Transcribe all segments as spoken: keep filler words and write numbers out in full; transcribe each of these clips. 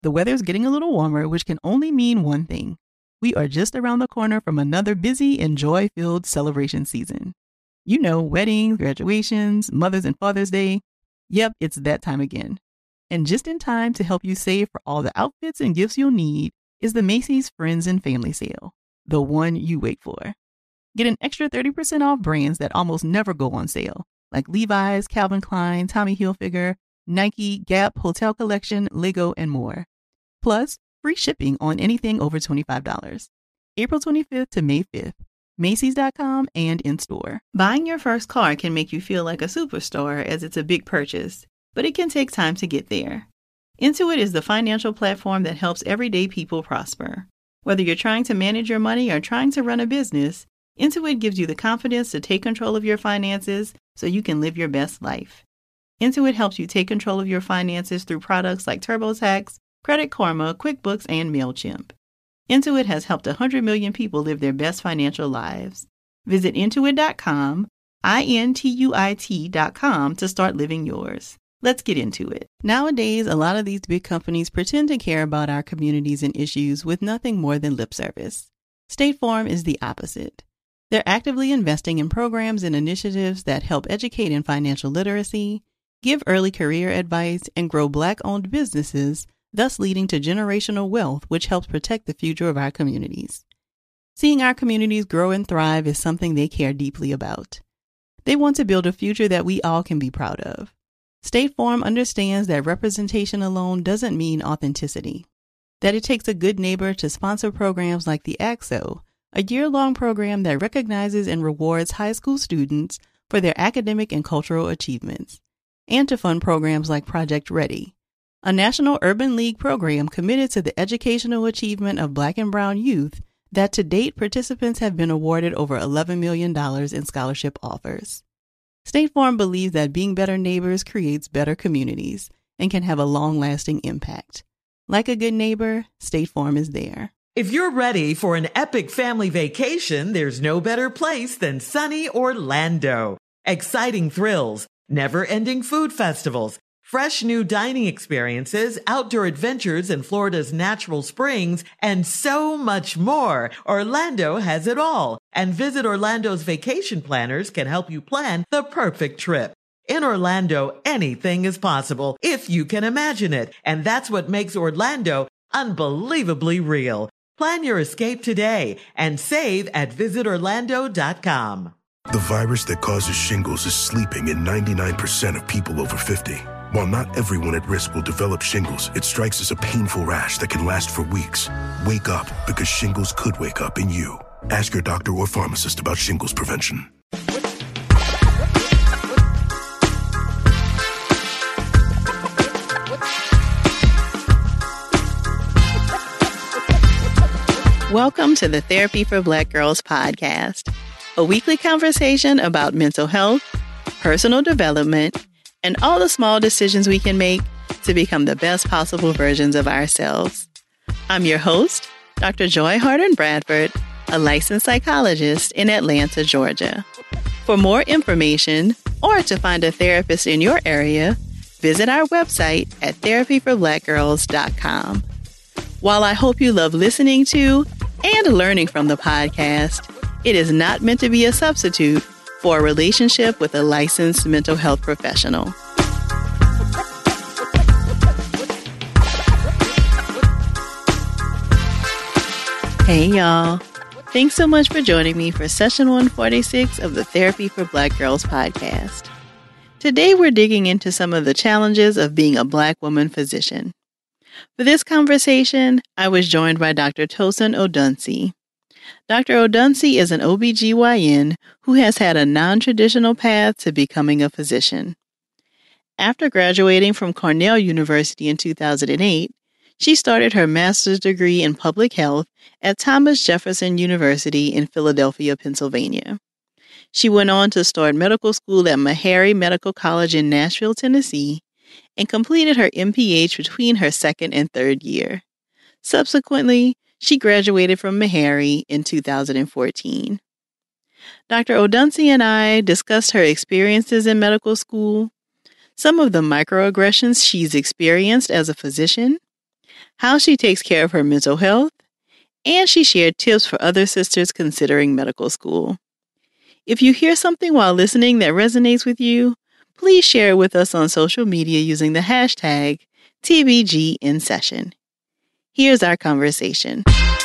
The weather's getting a little warmer, which can only mean one thing. We are just around the corner from another busy and joy-filled celebration season. You know, weddings, graduations, Mother's and Father's Day. Yep, it's that time again. And just in time to help you save for all the outfits and gifts you'll need is the Macy's Friends and Family Sale, the one you wait for. Get an extra thirty percent off brands that almost never go on sale, like Levi's, Calvin Klein, Tommy Hilfiger, Nike, Gap, Hotel Collection, Lego, and more. Plus, free shipping on anything over twenty-five dollars. April twenty-fifth to May fifth. Macy's dot com and in-store. Buying your first car can make you feel like a superstar as it's a big purchase, but it can take time to get there. Intuit is the financial platform that helps everyday people prosper. Whether you're trying to manage your money or trying to run a business, Intuit gives you the confidence to take control of your finances so you can live your best life. Intuit helps you take control of your finances through products like TurboTax, Credit Karma, QuickBooks, and MailChimp. Intuit has helped one hundred million people live their best financial lives. Visit Intuit dot com, I N T U I T dot com to start living yours. Let's get into it. Nowadays, a lot of these big companies pretend to care about our communities and issues with nothing more than lip service. State Farm is the opposite. They're actively investing in programs and initiatives that help educate in financial literacy, give early career advice, and grow Black-owned businesses, thus leading to generational wealth, which helps protect the future of our communities. Seeing our communities grow and thrive is something they care deeply about. They want to build a future that we all can be proud of. State Farm understands that representation alone doesn't mean authenticity, that it takes a good neighbor to sponsor programs like the A C S O, a year-long program that recognizes and rewards high school students for their academic and cultural achievements, and to fund programs like Project Ready, a National Urban League program committed to the educational achievement of Black and Brown youth that to date participants have been awarded over eleven million dollars in scholarship offers. State Farm believes that being better neighbors creates better communities and can have a long-lasting impact. Like a good neighbor, State Farm is there. If you're ready for an epic family vacation, there's no better place than sunny Orlando. Exciting thrills, never-ending food festivals, fresh new dining experiences, outdoor adventures in Florida's natural springs, and so much more. Orlando has it all. And Visit Orlando's vacation planners can help you plan the perfect trip. In Orlando, anything is possible if you can imagine it. And that's what makes Orlando unbelievably real. Plan your escape today and save at visit orlando dot com. The virus that causes shingles is sleeping in ninety-nine percent of people over fifty. While not everyone at risk will develop shingles, it strikes as a painful rash that can last for weeks. Wake up, because shingles could wake up in you. Ask your doctor or pharmacist about shingles prevention. Welcome to the Therapy for Black Girls podcast, a weekly conversation about mental health, personal development, and all the small decisions we can make to become the best possible versions of ourselves. I'm your host, Doctor Joy Harden Bradford, a licensed psychologist in Atlanta, Georgia. For more information or to find a therapist in your area, visit our website at therapy for black girls dot com. While I hope you love listening to and learning from the podcast, it is not meant to be a substitute for a relationship with a licensed mental health professional. Hey, y'all. Thanks so much for joining me for session one forty-six of the Therapy for Black Girls podcast. Today, we're digging into some of the challenges of being a Black woman physician. For this conversation, I was joined by Doctor Tosin Odunsi. Doctor Odunsi is an O B G Y N who has had a non-traditional path to becoming a physician. After graduating from Cornell University in two thousand eight, she started her master's degree in public health at Thomas Jefferson University in Philadelphia, Pennsylvania. She went on to start medical school at Meharry Medical College in Nashville, Tennessee, and completed her M P H between her second and third year. Subsequently, she graduated from Meharry in two thousand fourteen. Doctor Odunsi and I discussed her experiences in medical school, some of the microaggressions she's experienced as a physician, how she takes care of her mental health, and she shared tips for other sisters considering medical school. If you hear something while listening that resonates with you, please share it with us on social media using the hashtag T B G in session. Here's our conversation.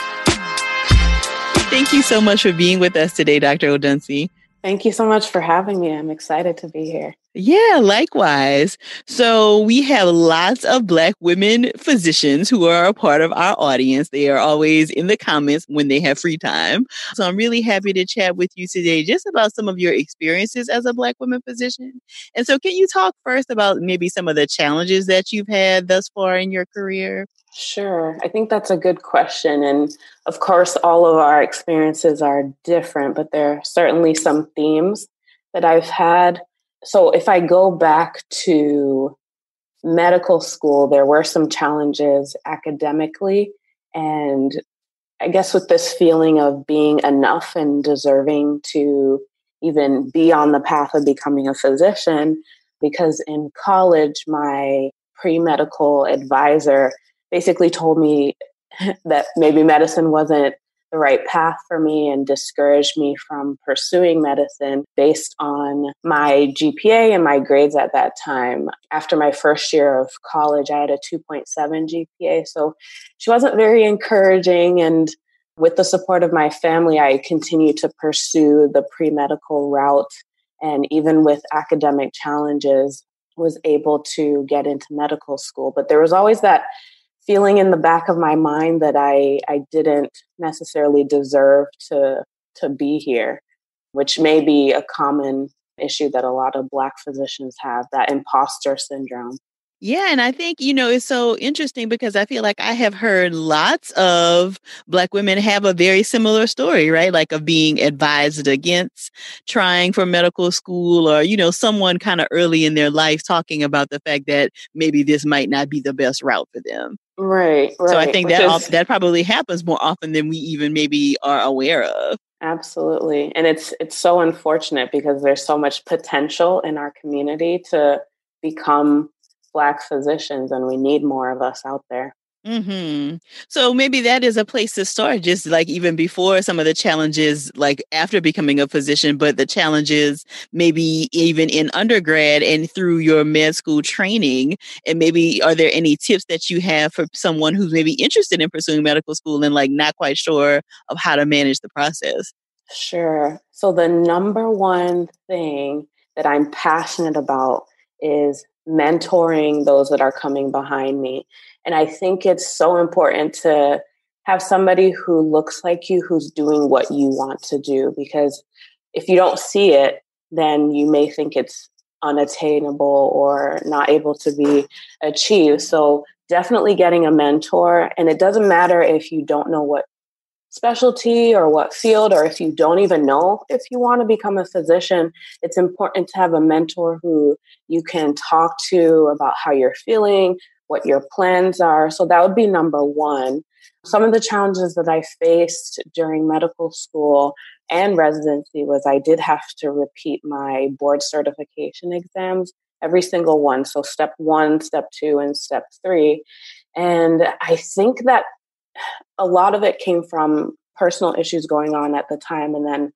Thank you so much for being with us today, Doctor Odunsi. Thank you so much for having me. I'm excited to be here. Yeah, likewise. So we have lots of Black women physicians who are a part of our audience. They are always in the comments when they have free time. So I'm really happy to chat with you today just about some of your experiences as a Black woman physician. And so can you talk first about maybe some of the challenges that you've had thus far in your career? Sure. I think that's a good question. And of course, all of our experiences are different, but there are certainly some themes that I've had. So if I go back to medical school, there were some challenges academically. And I guess with this feeling of being enough and deserving to even be on the path of becoming a physician, because in college, my pre-medical advisor basically told me that maybe medicine wasn't the right path for me and discouraged me from pursuing medicine based on my G P A and my grades at that time. After my first year of college, I had a two point seven G P A. So she wasn't very encouraging. And with the support of my family, I continued to pursue the pre-medical route. And even with academic challenges, was able to get into medical school. But there was always that feeling in the back of my mind that I, I didn't necessarily deserve to to be here, which may be a common issue that a lot of Black physicians have, that imposter syndrome. Yeah, and I think, you know, it's so interesting because I feel like I have heard lots of Black women have a very similar story, right? Like of being advised against trying for medical school, or, you know, someone kind of early in their life talking about the fact that maybe this might not be the best route for them. Right, right. So I think Which that is, that probably happens more often than we even maybe are aware of. Absolutely. And it's it's so unfortunate because there's so much potential in our community to become Black physicians, and we need more of us out there. Mm-hmm. So maybe that is a place to start, just like even before some of the challenges, like after becoming a physician, but the challenges maybe even in undergrad and through your med school training. And maybe are there any tips that you have for someone who's maybe interested in pursuing medical school and like not quite sure of how to manage the process? Sure. So the number one thing that I'm passionate about is mentoring those that are coming behind me. And I think it's so important to have somebody who looks like you, who's doing what you want to do, because if you don't see it, then you may think it's unattainable or not able to be achieved. So definitely getting a mentor. And it doesn't matter if you don't know what specialty or what field, or if you don't even know if you want to become a physician, it's important to have a mentor who you can talk to about how you're feeling, what your plans are. So that would be number one. Some of the challenges that I faced during medical school and residency was I did have to repeat my board certification exams, every single one. So step one, step two, and step three. And I think that a lot of it came from personal issues going on at the time. And then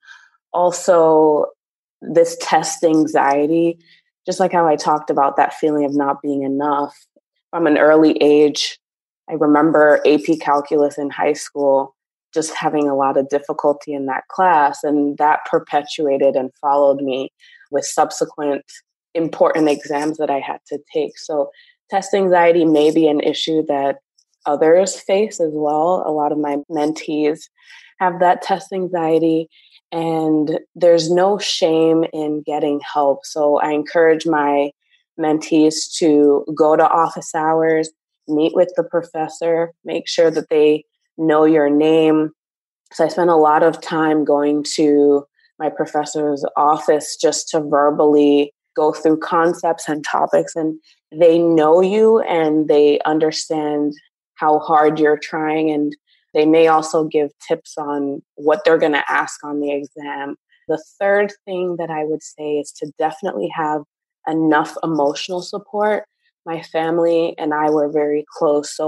also this test anxiety, just like how I talked about that feeling of not being enough from an early age. I remember A P calculus in high school, just having a lot of difficulty in that class. And that perpetuated and followed me with subsequent important exams that I had to take. So test anxiety may be an issue that others face as well. A lot of my mentees have that test anxiety, and there's no shame in getting help. So I encourage my mentees to go to office hours, meet with the professor, make sure that they know your name. So I spent a lot of time going to my professor's office just to verbally go through concepts and topics, and they know you and they understand how hard you're trying, and they may also give tips on what they're going to ask on the exam. The third thing that I would say is to definitely have enough emotional support. My family and I were very close, so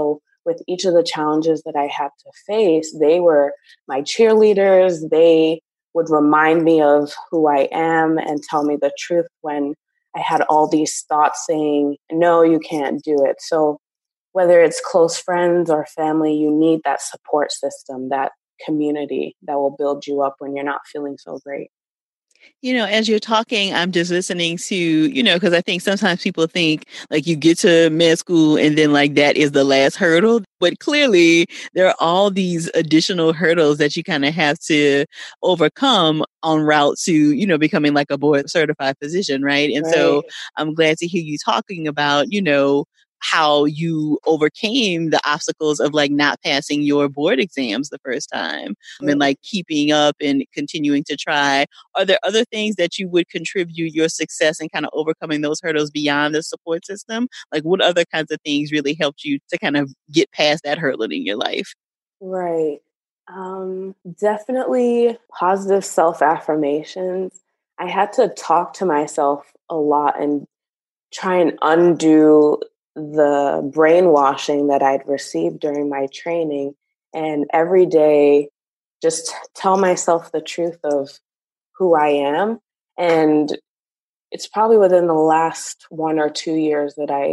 with each of the challenges that I had to face, they were my cheerleaders. They would remind me of who I am and tell me the truth when I had all these thoughts saying, no, you can't do it. So whether it's close friends or family, you need that support system, that community that will build you up when you're not feeling so great. You know, as you're talking, I'm just listening to, you know, because I think sometimes people think like you get to med school and then like that is the last hurdle. But clearly there are all these additional hurdles that you kind of have to overcome en route to, you know, becoming like a board certified physician, right? And Right. so I'm glad to hear you talking about, you know, how you overcame the obstacles of like not passing your board exams the first time um, and like keeping up and continuing to try. Are there other things that you would contribute your success in kind of overcoming those hurdles beyond the support system? Like what other kinds of things really helped you to kind of get past that hurdle in your life? Right. Um, definitely positive self-affirmations. I had to talk to myself a lot and try and undo the brainwashing that I'd received during my training. And every day, just tell myself the truth of who I am. And it's probably within the last one or two years that I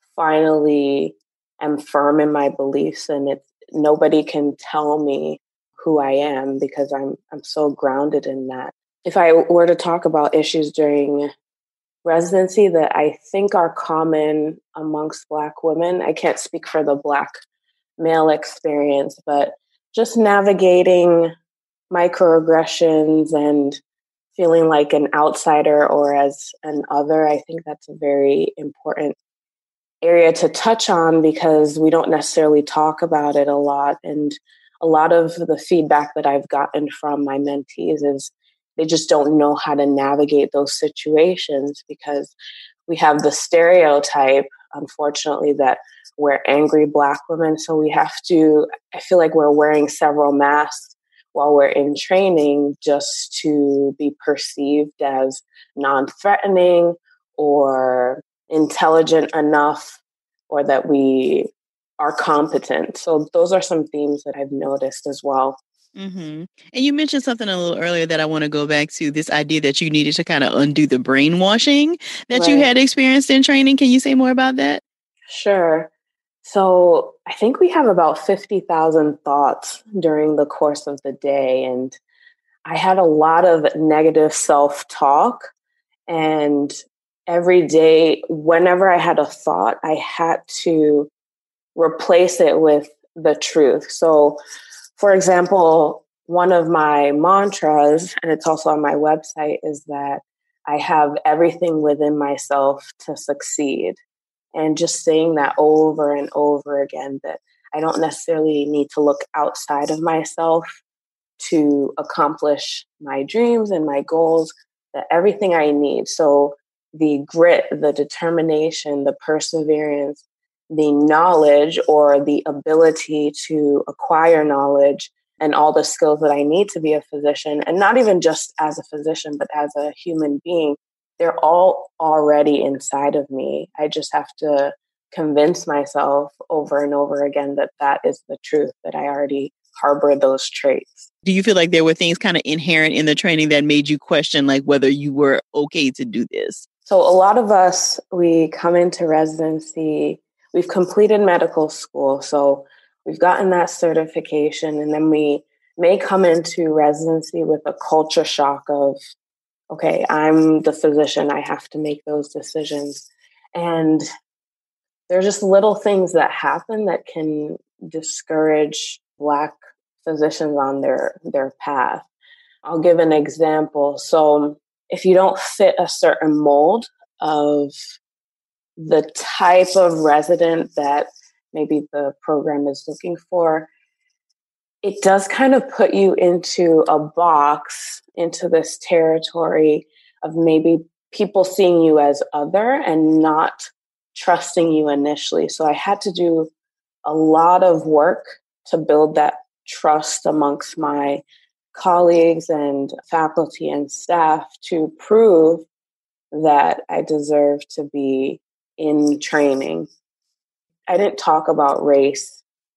finally am firm in my beliefs, and it's nobody can tell me who I am because I'm I'm so grounded in that. If I were to talk about issues during residency that I think are common amongst Black women, I can't speak for the Black male experience, but just navigating microaggressions and feeling like an outsider or as an other, I think that's a very important area to touch on because we don't necessarily talk about it a lot. And a lot of the feedback that I've gotten from my mentees is they just don't know how to navigate those situations because we have the stereotype, unfortunately, that we're angry Black women. So we have to, I feel like we're wearing several masks while we're in training just to be perceived as non-threatening or intelligent enough or that we are competent. So those are some themes that I've noticed as well. Mm-hmm. And you mentioned something a little earlier that I want to go back to, this idea that you needed to kind of undo the brainwashing that Right. you had experienced in training. Can you say more about that? Sure. So I think we have about fifty thousand thoughts during the course of the day. And I had a lot of negative self-talk. And every day, whenever I had a thought, I had to replace it with the truth. So, for example, one of my mantras, and it's also on my website, is that I have everything within myself to succeed. And just saying that over and over again, that I don't necessarily need to look outside of myself to accomplish my dreams and my goals, that everything I need. So the grit, the determination, the perseverance, the knowledge or the ability to acquire knowledge and all the skills that I need to be a physician, and not even just as a physician, but as a human being, they're all already inside of me. I just have to convince myself over and over again that that is the truth, that I already harbor those traits. Do you feel like there were things kind of inherent in the training that made you question like whether you were okay to do this? So a lot of us, we come into residency, we've completed medical school, so we've gotten that certification, and then we may come into residency with a culture shock of, okay, I'm the physician, I have to make those decisions. And there's just little things that happen that can discourage Black physicians on their, their path. I'll give an example. So if you don't fit a certain mold of the type of resident that maybe the program is looking for, it does kind of put you into a box, into this territory of maybe people seeing you as other and not trusting you initially. So I had to do a lot of work to build that trust amongst my colleagues and faculty and staff to prove that I deserve to be in training. I didn't talk about race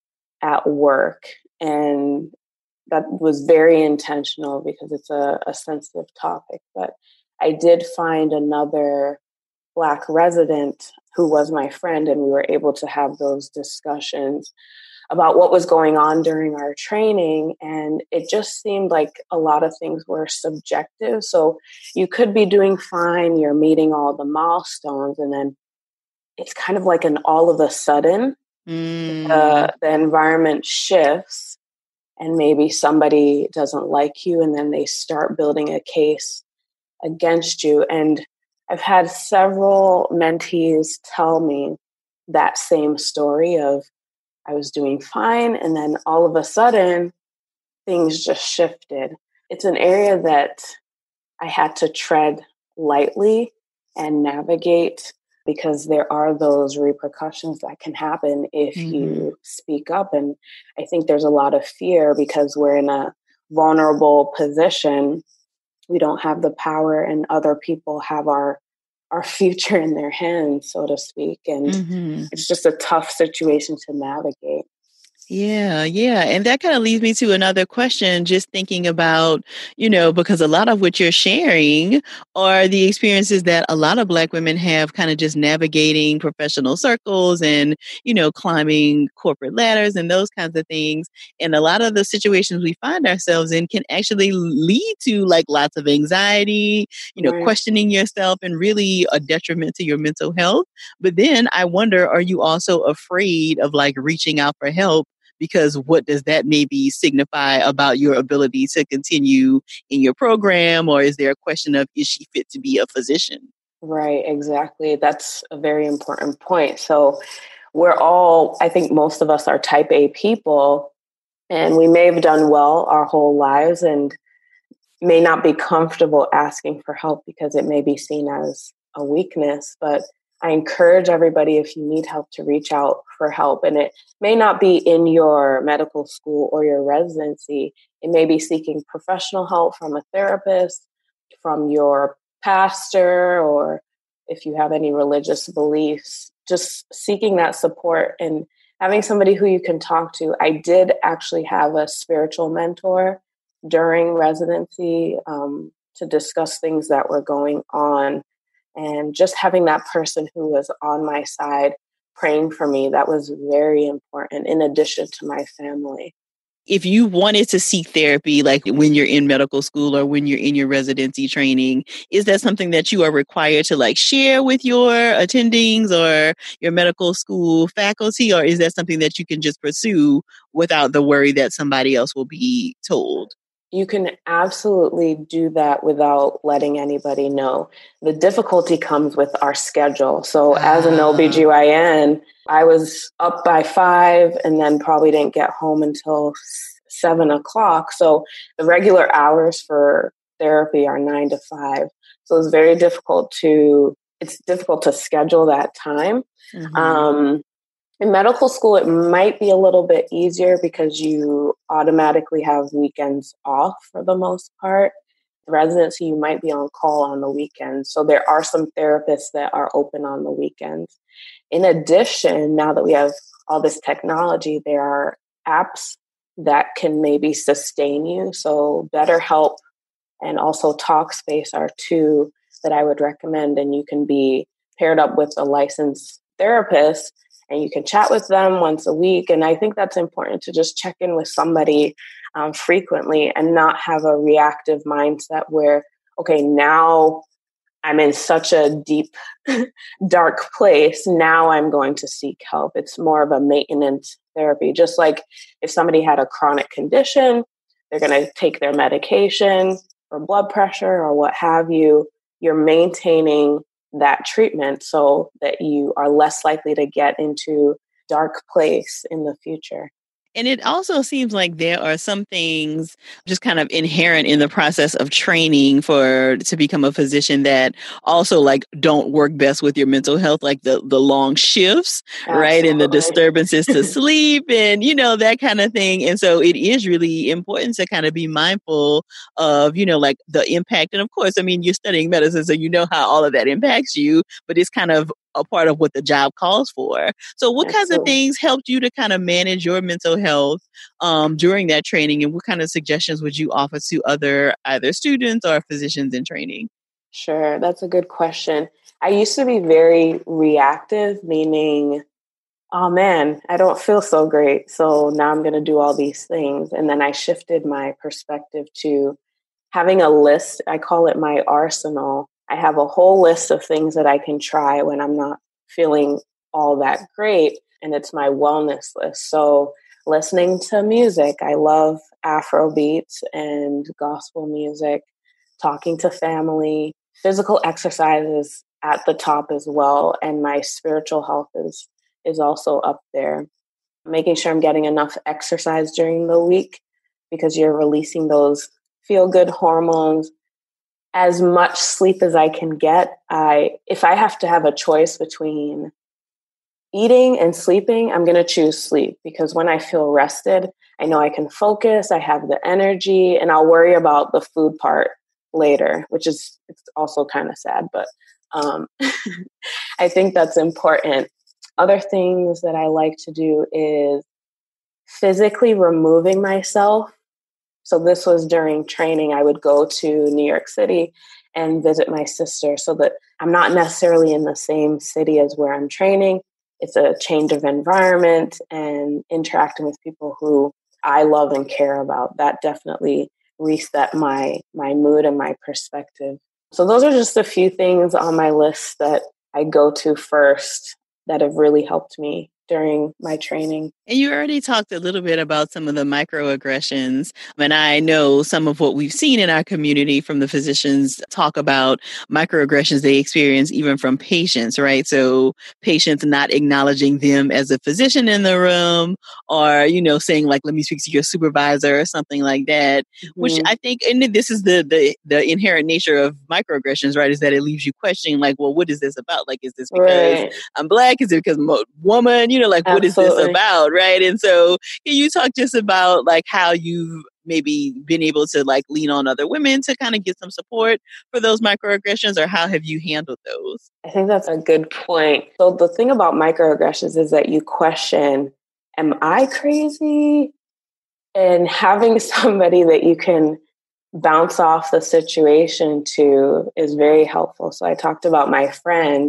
at work. And that was very intentional because it's a, a sensitive topic. But I did find another Black resident who was my friend, and we were able to have those discussions about what was going on during our training. And it just seemed like a lot of things were subjective. So you could be doing fine, you're meeting all the milestones, and then it's kind of like an all of a sudden, mm. uh, the environment shifts and maybe somebody doesn't like you, and then they start building a case against you. And I've had several mentees tell me that same story of, I was doing fine, and then all of a sudden, things just shifted. It's an area that I had to tread lightly and navigate, because there are those repercussions that can happen if mm-hmm. you speak up. And I think there's a lot of fear because we're in a vulnerable position. We don't have the power, and other people have our our future in their hands, so to speak. And mm-hmm. it's just a tough situation to navigate. Yeah, yeah. And that kind of leads me to another question, just thinking about, you know, because a lot of what you're sharing are the experiences that a lot of Black women have kind of just navigating professional circles and, you know, climbing corporate ladders and those kinds of things. And a lot of the situations we find ourselves in can actually lead to like lots of anxiety, you know, right. questioning yourself, and really a detriment to your mental health. But then I wonder, are you also afraid of like reaching out for help? Because what does that maybe signify about your ability to continue in your program? Or is there a question of, is she fit to be a physician? Right, exactly. That's a very important point. So we're all, I think most of us are type A people, and we may have done well our whole lives and may not be comfortable asking for help because it may be seen as a weakness. But I encourage everybody, if you need help, to reach out for help. And it may not be in your medical school or your residency. It may be seeking professional help from a therapist, from your pastor, or if you have any religious beliefs, just seeking that support and having somebody who you can talk to. I did actually have a spiritual mentor during residency um, to discuss things that were going on. And just having that person who was on my side praying for me, that was very important, in addition to my family. If you wanted to seek therapy, like when you're in medical school or when you're in your residency training, is that something that you are required to like share with your attendings or your medical school faculty? Or is that something that you can just pursue without the worry that somebody else will be told? You can absolutely do that without letting anybody know. The difficulty comes with our schedule. So as an O B G Y N, I was up by five and then probably didn't get home until seven o'clock. So the regular hours for therapy are nine to five. So it's very difficult to, it's difficult to schedule that time. Mm-hmm. Um, In medical school, it might be a little bit easier because you automatically have weekends off for the most part. Residency, you might be on call on the weekends. So there are some therapists that are open on the weekends. In addition, now that we have all this technology, there are apps that can maybe sustain you. So BetterHelp and also Talkspace are two that I would recommend. And you can be paired up with a licensed therapist, and you can chat with them once a week. And I think that's important, to just check in with somebody um, frequently and not have a reactive mindset where, okay, now I'm in such a deep, dark place. Now I'm going to seek help. It's more of a maintenance therapy. Just like if somebody had a chronic condition, they're going to take their medication for blood pressure or what have you. You're maintaining that treatment so that you are less likely to get into dark place in the future. And it also seems like there are some things just kind of inherent in the process of training for to become a physician that also like don't work best with your mental health, like the, the long shifts, Absolutely. Right? And the disturbances to sleep and, you know, that kind of thing. And so it is really important to kind of be mindful of, you know, like the impact. And of course, I mean, you're studying medicine, so you know how all of that impacts you, but it's kind of a part of what the job calls for. So what kinds of things helped you to kind of manage your mental health um, during that training? And what kind of suggestions would you offer to other either students or physicians in training? Sure, that's a good question. I used to be very reactive, meaning, oh man, I don't feel so great. So now I'm going to do all these things. And then I shifted my perspective to having a list. I call it my arsenal. I have a whole list of things that I can try when I'm not feeling all that great. And it's my wellness list. So listening to music, I love Afro beats and gospel music, talking to family, physical exercises at the top as well. And my spiritual health is, is also up there. Making sure I'm getting enough exercise during the week because you're releasing those feel-good hormones. As much sleep as I can get. I, if I have to have a choice between eating and sleeping, I'm going to choose sleep because when I feel rested, I know I can focus, I have the energy, and I'll worry about the food part later, which is it's also kind of sad, but um, I think that's important. Other things that I like to do is physically removing myself. So this was during training. I would go to New York City and visit my sister so that I'm not necessarily in the same city as where I'm training. It's a change of environment and interacting with people who I love and care about. That definitely reset my my mood and my perspective. So those are just a few things on my list that I go to first that have really helped me during my training. And you already talked a little bit about some of the microaggressions. And I know some of what we've seen in our community from the physicians talk about microaggressions they experience even from patients, right? So patients not acknowledging them as a physician in the room or, you know, saying like, let me speak to your supervisor or something like that, mm-hmm. which I think, and this is the, the, the inherent nature of microaggressions, right? Is that it leaves you questioning like, well, what is this about? Like, is this because right. I'm Black? Is it because I'm a woman? You know, like, Absolutely. What is this about? Right. And so can you talk just about like how you've maybe been able to like lean on other women to kind of get some support for those microaggressions, or how have you handled those? I think that's a good point. So the thing about microaggressions is that you question, am I crazy? And having somebody that you can bounce off the situation to is very helpful. So I talked about my friend,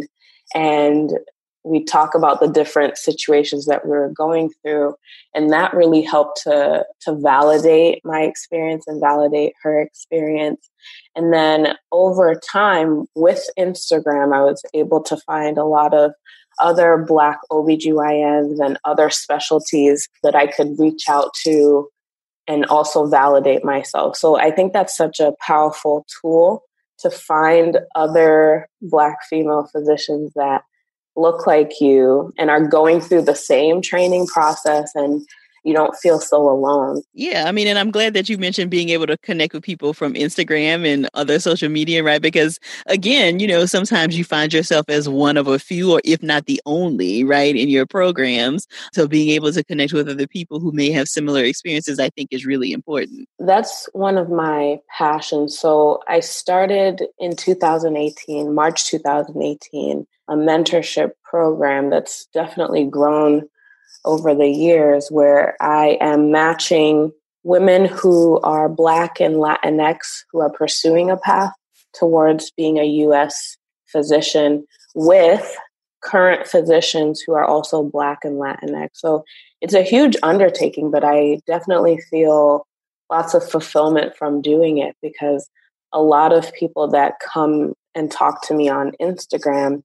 and we talk about the different situations that we were going through. And that really helped to, to validate my experience and validate her experience. And then over time with Instagram, I was able to find a lot of other Black O B G Y Ns and other specialties that I could reach out to and also validate myself. So I think that's such a powerful tool to find other Black female physicians that look like you and are going through the same training process, and you don't feel so alone. Yeah, I mean, and I'm glad that you mentioned being able to connect with people from Instagram and other social media, right? Because again, you know, sometimes you find yourself as one of a few, or if not the only, right, in your programs. So being able to connect with other people who may have similar experiences, I think is really important. That's one of my passions. So I started in two thousand eighteen, March two thousand eighteen, a mentorship program that's definitely grown over the years, where I am matching women who are Black and Latinx who are pursuing a path towards being a U S physician with current physicians who are also Black and Latinx. So it's a huge undertaking, but I definitely feel lots of fulfillment from doing it, because a lot of people that come and talk to me on Instagram,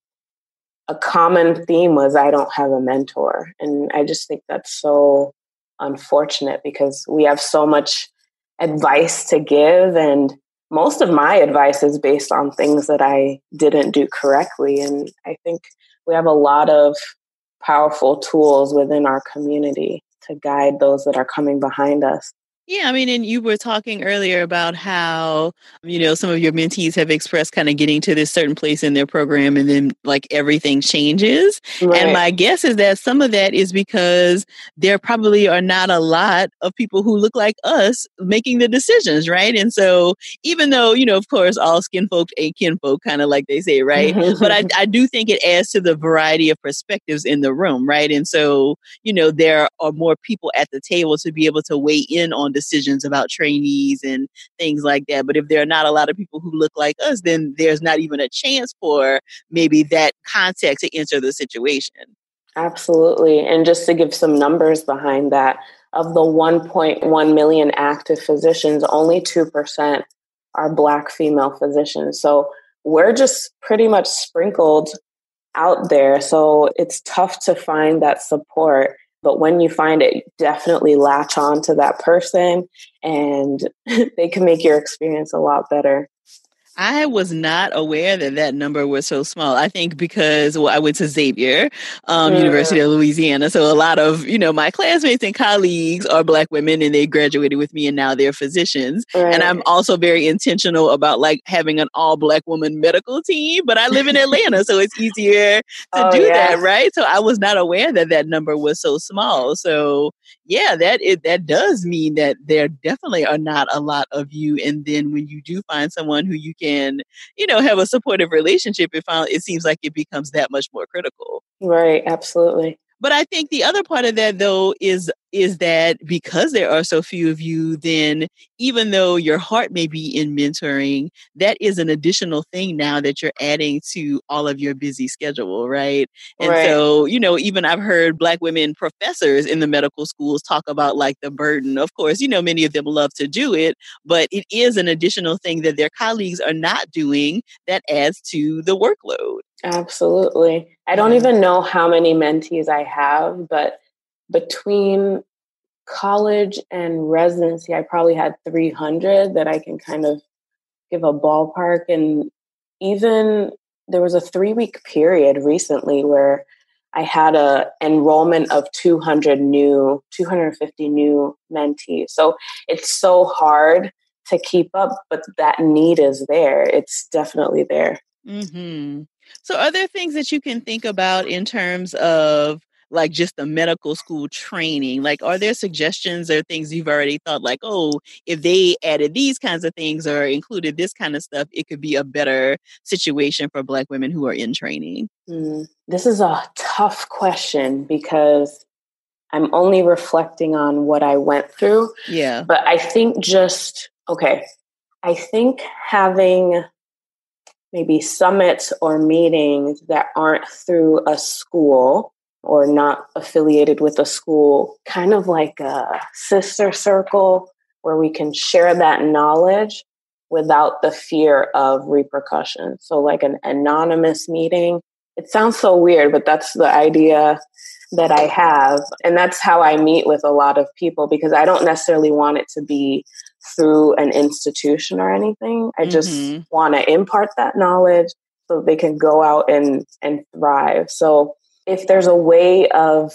a common theme was I don't have a mentor. And I just think that's so unfortunate, because we have so much advice to give. And most of my advice is based on things that I didn't do correctly. And I think we have a lot of powerful tools within our community to guide those that are coming behind us. Yeah, I mean, and you were talking earlier about how, you know, some of your mentees have expressed kind of getting to this certain place in their program and then like everything changes. And Right. my guess is that some of that is because there probably are not a lot of people who look like us making the decisions, right? And so even though, you know, of course, all skin folk ain't kin folk, kind of like they say, right? But I, I do think it adds to the variety of perspectives in the room, right? And so, you know, there are more people at the table to be able to weigh in on decisions about trainees and things like that. But if there are not a lot of people who look like us, then there's not even a chance for maybe that context to enter the situation. Absolutely. And just to give some numbers behind that, of the one point one million active physicians, only two percent are Black female physicians. So we're just pretty much sprinkled out there. So it's tough to find that support. But when you find it, definitely latch on to that person and they can make your experience a lot better. I was not aware that that number was so small. I think because, well, I went to Xavier, um, mm. University of Louisiana. So a lot of, you know, my classmates and colleagues are Black women and they graduated with me and now they're physicians. Right. And I'm also very intentional about like having an all Black woman medical team, but I live in Atlanta, so it's easier to oh, do yeah. that, right? So I was not aware that that number was so small. So yeah, that it, that does mean that there definitely are not a lot of you. And then when you do find someone who you can, you know, have a supportive relationship, it, found, it seems like it becomes that much more critical. Right, absolutely. But I think the other part of that, though, is is that because there are so few of you, then even though your heart may be in mentoring, that is an additional thing now that you're adding to all of your busy schedule, right? And right. so, you know, even I've heard Black women professors in the medical schools talk about like the burden. Of course, you know, many of them love to do it, but it is an additional thing that their colleagues are not doing that adds to the workload. Absolutely. I don't yeah. even know how many mentees I have, but between college and residency, I probably had three hundred that I can kind of give a ballpark. And even there was a three week period recently where I had a enrollment of two hundred new, two hundred fifty new mentees. So it's so hard to keep up, but that need is there. It's definitely there. Mm-hmm. So are there things that you can think about in terms of like just the medical school training? Like, are there suggestions or things you've already thought like, oh, if they added these kinds of things or included this kind of stuff, it could be a better situation for Black women who are in training? Mm, this is a tough question because I'm only reflecting on what I went through. Yeah. But I think just, okay, I think having maybe summits or meetings that aren't through a school or not affiliated with a school, kind of like a sister circle where we can share that knowledge without the fear of repercussions. So like an anonymous meeting. It sounds so weird, but that's the idea that I have. And that's how I meet with a lot of people because I don't necessarily want it to be through an institution or anything. I just mm-hmm. want to impart that knowledge so they can go out and, and thrive. So if there's a way of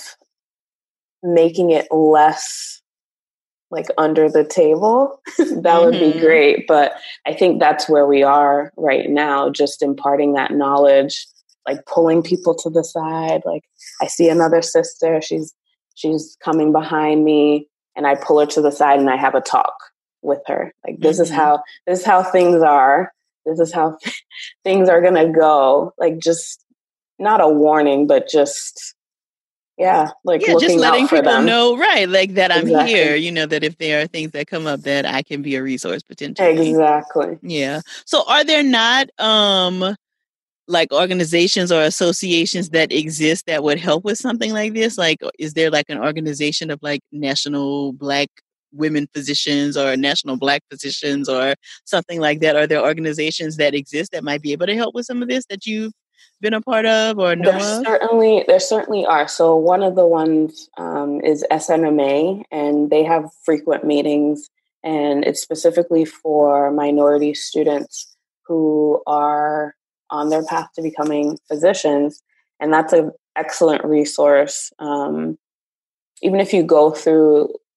making it less like under the table, that mm-hmm. would be great. But I think that's where we are right now, just imparting that knowledge, like pulling people to the side. Like I see another sister, she's she's coming behind me and I pull her to the side and I have a talk with her. Like this mm-hmm. is how this is how things are. This is how things are gonna go. Like just not a warning, but just yeah, like yeah, just letting people them. know, right? Like that I'm exactly. here. You know that if there are things that come up, that I can be a resource potentially. Exactly. Yeah. So, are there not um like organizations or associations that exist that would help with something like this? Like, is there like an organization of like National Black Women Physicians or National Black Physicians or something like that? Are there organizations that exist that might be able to help with some of this that you've been a part of or know there of? Certainly, there certainly are. So one of the ones um, is S N M A, and they have frequent meetings, and it's specifically for minority students who are on their path to becoming physicians. And that's an excellent resource. Um, even if you go through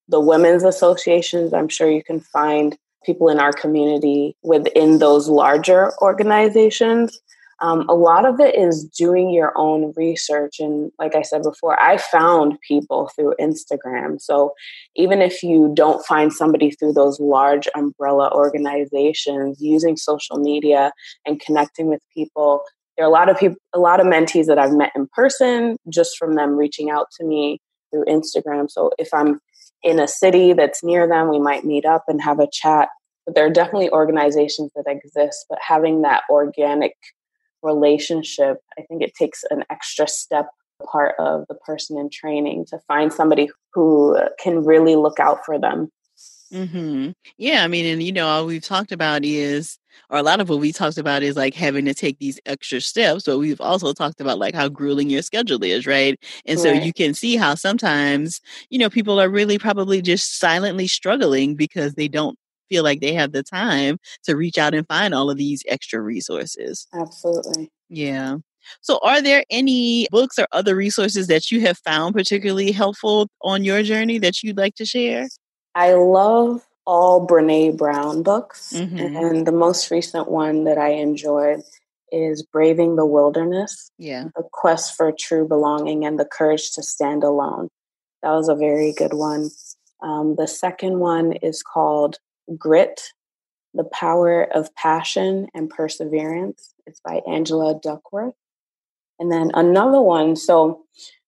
the women's associations. I'm sure you can find people in our community within those larger organizations. Um, a lot of it is doing your own research. And like I said before, I found people through Instagram. So even if you don't find somebody through those large umbrella organizations, using social media and connecting with people, there are a lot of people, a lot of mentees that I've met in person just from them reaching out to me through Instagram. So if I'm in a city that's near them, we might meet up and have a chat. But there are definitely organizations that exist, but having that organic relationship, I think it takes an extra step part of the person in training to find somebody who can really look out for them. Mm-hmm. Yeah, I mean, and you know, all we've talked about is, or a lot of what we talked about is like having to take these extra steps. But we've also talked about like how grueling your schedule is, right? And so Right. you can see how sometimes, you know, people are really probably just silently struggling because they don't feel like they have the time to reach out and find all of these extra resources. Absolutely. Yeah. So are there any books or other resources that you have found particularly helpful on your journey that you'd like to share? I love all Brene Brown books. Mm-hmm. And the most recent one that I enjoyed is Braving the Wilderness, Yeah. The Quest for True Belonging and the Courage to Stand Alone. That was a very good one. Um, the second one is called Grit, The Power of Passion and Perseverance. It's by Angela Duckworth. And then another one, so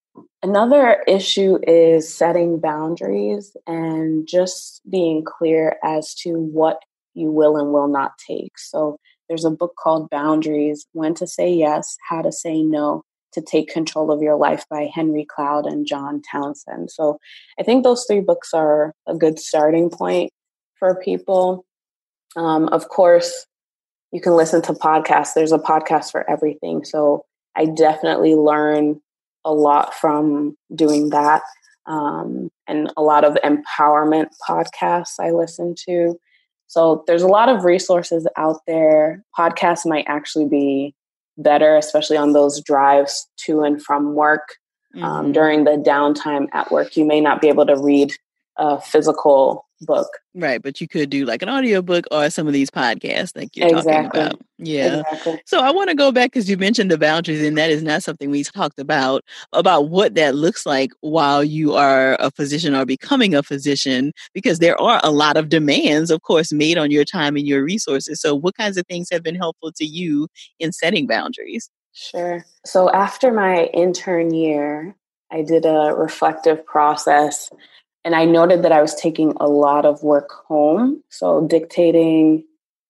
another issue is setting boundaries and just being clear as to what you will and will not take. So there's a book called Boundaries, When to Say Yes, How to Say No, to Take Control of Your Life by Henry Cloud and John Townsend. So I think those three books are a good starting point for people. Um, of course, you can listen to podcasts. There's a podcast for everything. So I definitely learn a lot from doing that. Um, and a lot of empowerment podcasts I listen to. So there's a lot of resources out there. Podcasts might actually be better, especially on those drives to and from work. Mm-hmm. Um, during the downtime at work, you may not be able to read a physical book. Right, but you could do like an audiobook or some of these podcasts like you're exactly. talking about. Yeah. Exactly. So I want to go back because you mentioned the boundaries, and that is not something we talked about, about what that looks like while you are a physician or becoming a physician, because there are a lot of demands, of course, made on your time and your resources. So what kinds of things have been helpful to you in setting boundaries? Sure. So after my intern year, I did a reflective process. And I noted that I was taking a lot of work home, so dictating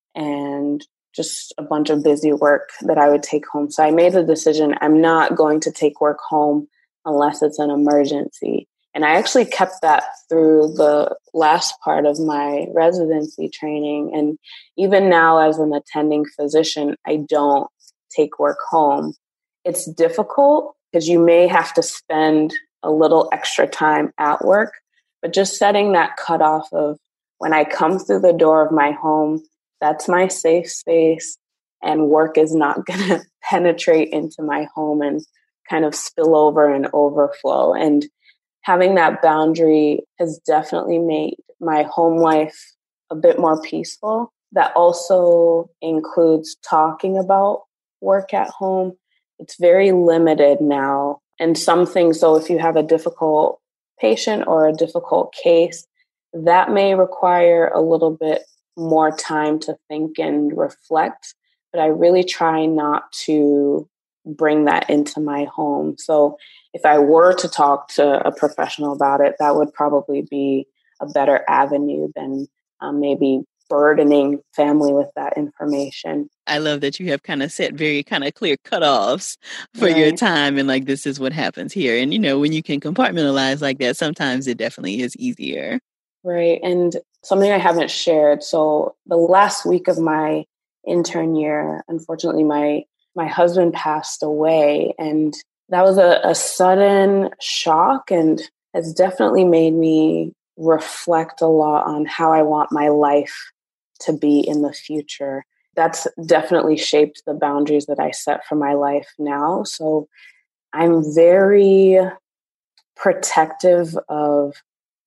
and just a bunch of busy work that I would take home. So I made the decision, I'm not going to take work home unless it's an emergency. And I actually kept that through the last part of my residency training. And even now as an attending physician, I don't take work home. It's difficult because you may have to spend a little extra time at work. But just setting that cutoff of when I come through the door of my home, that's my safe space, and work is not going to penetrate into my home and kind of spill over and overflow. And having that boundary has definitely made my home life a bit more peaceful. That also includes talking about work at home. It's very limited now. And some things, so if you have a difficult patient or a difficult case, that may require a little bit more time to think and reflect. But I really try not to bring that into my home. So if I were to talk to a professional about it, that would probably be a better avenue than um, maybe burdening family with that information. I love that you have kind of set very kind of clear cutoffs for Right. your time and like, this is what happens here. And, you know, when you can compartmentalize like that, sometimes it definitely is easier. Right. And something I haven't shared. So the last week of my intern year, unfortunately, my, my husband passed away, and that was a, a sudden shock and has definitely made me reflect a lot on how I want my life to be in the future. That's definitely shaped the boundaries that I set for my life now. So I'm very protective of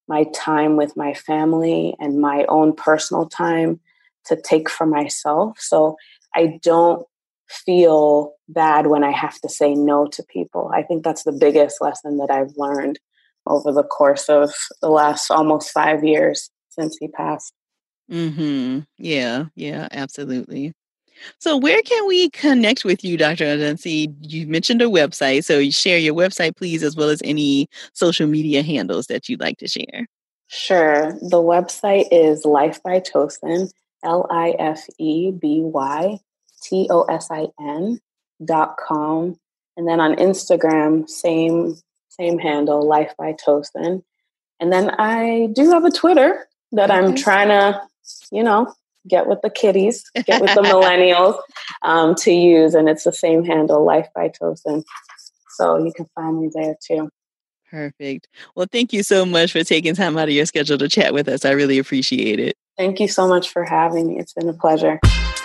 my time with my family and my own personal time to take for myself. So I don't feel bad when I have to say no to people. I think that's the biggest lesson that I've learned over the course of the last almost five years since he passed. Mm-hmm. Yeah, yeah, absolutely. So where can we connect with you, Doctor Odunsi? You mentioned a website, so you share your website, please, as well as any social media handles that you'd like to share. Sure. The website is Life by Tosin, L I F E B Y T O S I N dot com. And then on Instagram, same same handle, Life by Tosin. And then I do have a Twitter that okay. I'm trying to, you know, get with the kiddies, get with the millennials um, to use. And it's the same handle, Life by Tosin. So you can find me there too. Perfect. Well, thank you so much for taking time out of your schedule to chat with us. I really appreciate it. Thank you so much for having me. It's been a pleasure.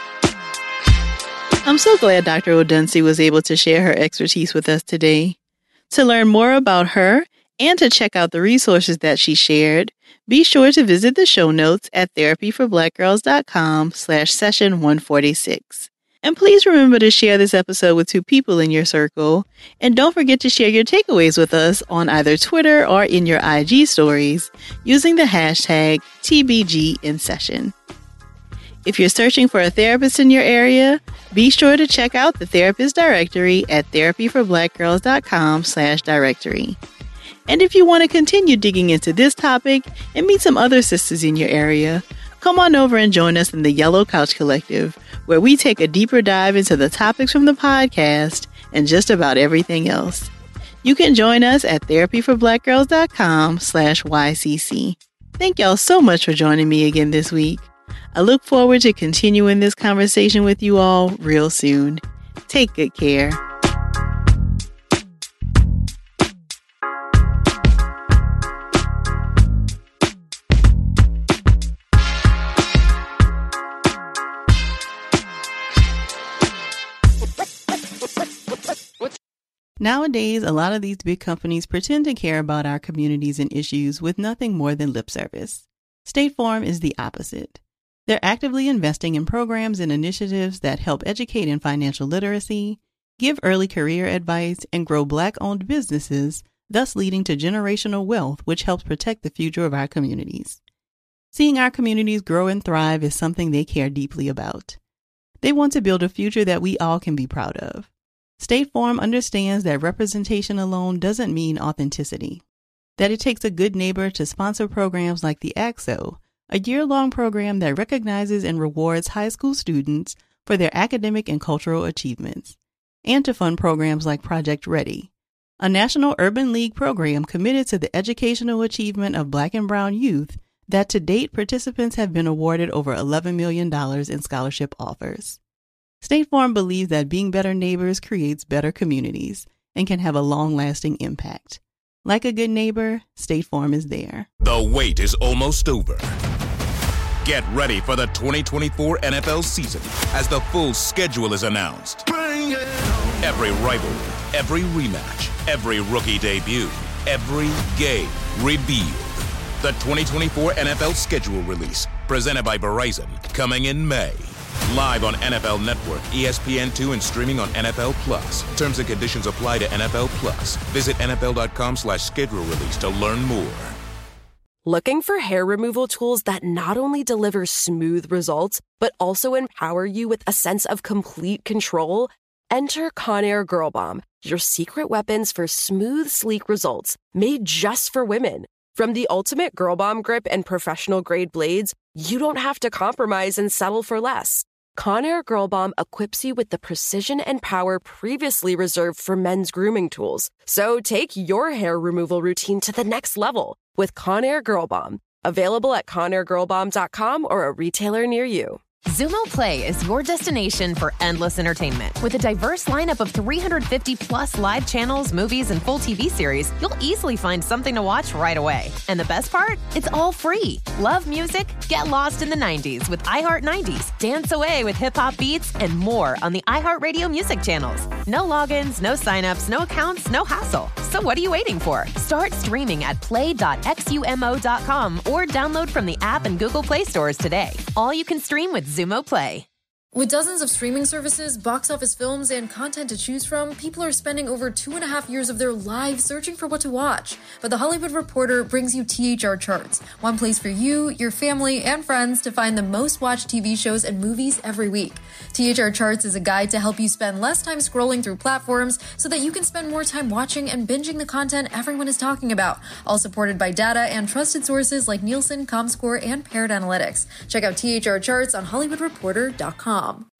I'm so glad Doctor Odunsi was able to share her expertise with us today. To learn more about her and to check out the resources that she shared, be sure to visit the show notes at therapyforblackgirls.com slash session 146. And please remember to share this episode with two people in your circle. And don't forget to share your takeaways with us on either Twitter or in your I G stories using the hashtag T B G in session. If you're searching for a therapist in your area, be sure to check out the therapist directory at therapyforblackgirls.com slash directory. And if you want to continue digging into this topic and meet some other sisters in your area, come on over and join us in the Yellow Couch Collective, where we take a deeper dive into the topics from the podcast and just about everything else. You can join us at therapyforblackgirls.com slash YCC. Thank y'all so much for joining me again this week. I look forward to continuing this conversation with you all real soon. Take good care. Nowadays, a lot of these big companies pretend to care about our communities and issues with nothing more than lip service. State Farm is the opposite. They're actively investing in programs and initiatives that help educate in financial literacy, give early career advice, and grow Black-owned businesses, thus leading to generational wealth, which helps protect the future of our communities. Seeing our communities grow and thrive is something they care deeply about. They want to build a future that we all can be proud of. State Farm understands that representation alone doesn't mean authenticity, that it takes a good neighbor to sponsor programs like the A C S O, a year-long program that recognizes and rewards high school students for their academic and cultural achievements, and to fund programs like Project Ready, a National Urban League program committed to the educational achievement of Black and Brown youth that to date participants have been awarded over eleven million dollars in scholarship offers. State Farm believes that being better neighbors creates better communities and can have a long-lasting impact. Like a good neighbor, State Farm is there. The wait is almost over. Get ready for the twenty twenty-four N F L season as the full schedule is announced. Bring it on. Every rivalry, every rematch, every rookie debut, every game revealed. The twenty twenty-four N F L schedule release, presented by Verizon, coming in May. Live on N F L Network, E S P N two, and streaming on N F L Plus. Terms and conditions apply to N F L Plus. Visit nfl.com slash schedule release to learn more. Looking for hair removal tools that not only deliver smooth results, but also empower you with a sense of complete control? Enter Conair Girl Bomb, your secret weapons for smooth, sleek results, made just for women. From the ultimate Girl Bomb grip and professional-grade blades, you don't have to compromise and settle for less. Conair Girl Bomb equips you with the precision and power previously reserved for men's grooming tools. So take your hair removal routine to the next level with Conair Girl Bomb. Available at conair girl bomb dot com or a retailer near you. Xumo Play is your destination for endless entertainment. With a diverse lineup of three hundred fifty plus live channels, movies, and full T V series, you'll easily find something to watch right away. And the best part? It's all free. Love music? Get lost in the nineties with iHeart nineties. Dance away with hip-hop beats and more on the iHeartRadio music channels. No logins, no signups, no accounts, no hassle. So what are you waiting for? Start streaming at play dot x u m o dot com or download from the app and Google Play stores today. All you can stream with Xumo Play. With dozens of streaming services, box office films, and content to choose from, people are spending over two and a half years of their lives searching for what to watch. But The Hollywood Reporter brings you T H R Charts, one place for you, your family, and friends to find the most watched T V shows and movies every week. T H R Charts is a guide to help you spend less time scrolling through platforms so that you can spend more time watching and binging the content everyone is talking about, all supported by data and trusted sources like Nielsen, Comscore, and Parrot Analytics. Check out T H R Charts on Hollywood Reporter dot com.